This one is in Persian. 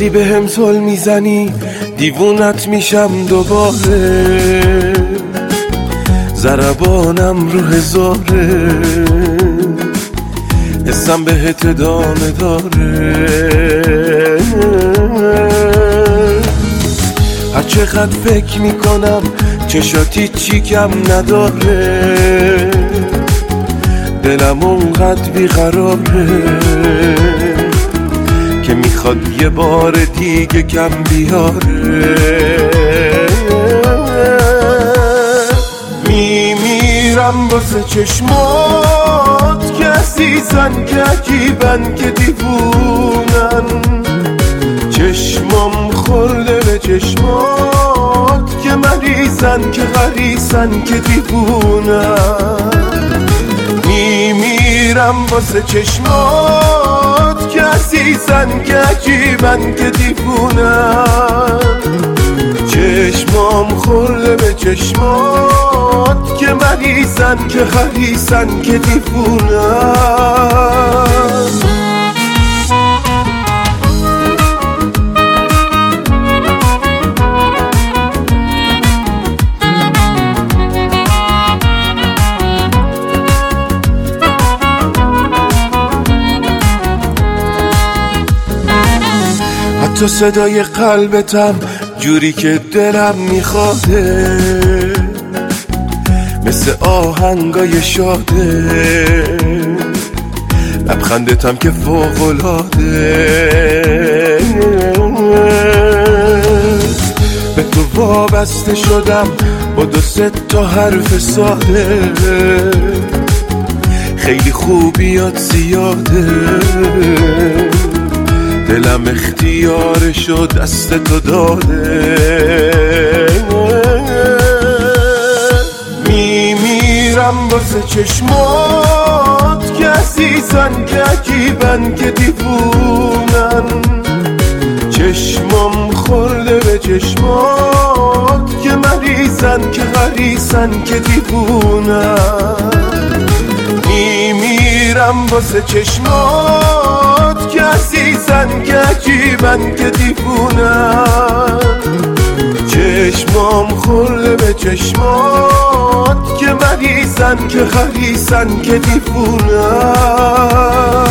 وقتی به هم زل میزنی دیوونت میشم دوباره، ضربانم رو هزاره، حسم بهت ادامه داره. هر چقدر فکر میکنم چشاتی چی کم نداره، دلم اونقدر بیقراره که میخواد یه بار دیگه کم بیاره. میمیرم واسه چشمات که عزیزن، که عجیبن، که دیوونن، چشمام خورده به چشمات که مریضن، که غریزن، که دیوونن. میمیرم واسه چشمات که عزیزن، که عجیبن، که دیوونن، چشمام خورده به چشمات که مریضن، که غریزن، که دیوونن. تو صدای قلبتم جوری که دلم میخواده، مثل آهنگای شاده، لبخندتم که فوق‌العاده. به تو وابسته شدم با 2-3 تا حرف ساده، خیلی خوبیات زیاده، دلم اختیارشو دست تو داده. میمیرم واسه چشمات که عزیزن، که عجیبن، که دیوونن، چشمام خورده به چشمات که مریضن، که غریزن، که دیوونن. میمیرم واسه چشمات که عزیزن، که عجیبن، که دیوونن، چشمام خورده به چشمات که مریضن، که غریزن، که دیوونن.